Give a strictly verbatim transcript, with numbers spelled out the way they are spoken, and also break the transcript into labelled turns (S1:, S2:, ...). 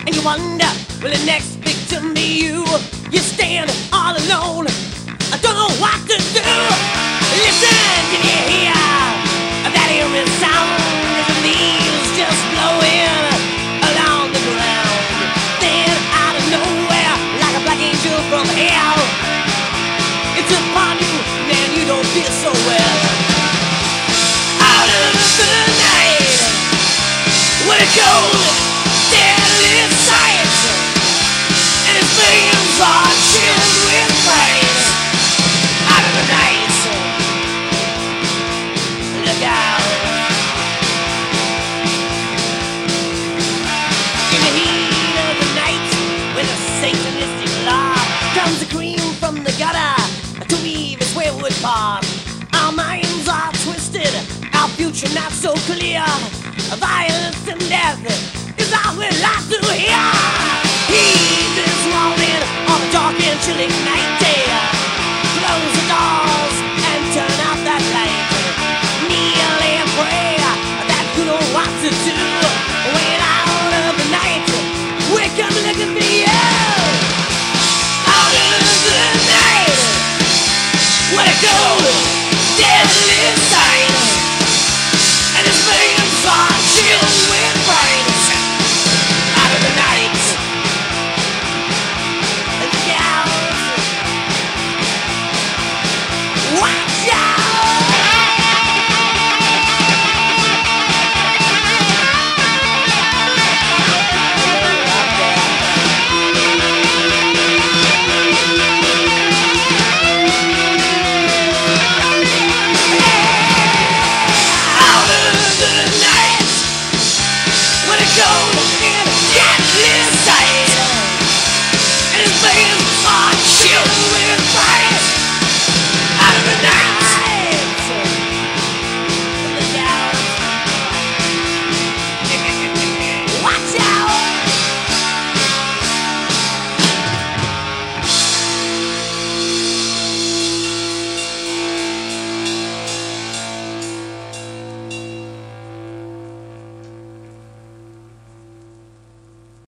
S1: and you wonder, will the next victim be you? You stand all alone, I don't know what to do. Listen, can you hear that eerie sound as the leaves just blowing along the ground? Then out of nowhere, like a black angel from hell, it's upon you, man, you don't feel so well. Out of the night, with a cold, deadly sight, and his veins are chilled with pain. Out of the night, look out. In the heat of the night, with a satanistic law, comes the cream from the gutter to weave its wayward path. Our minds are twisted, our future not so clear. Violence and death is all we like to hear. Heed this warning of a dark and chilling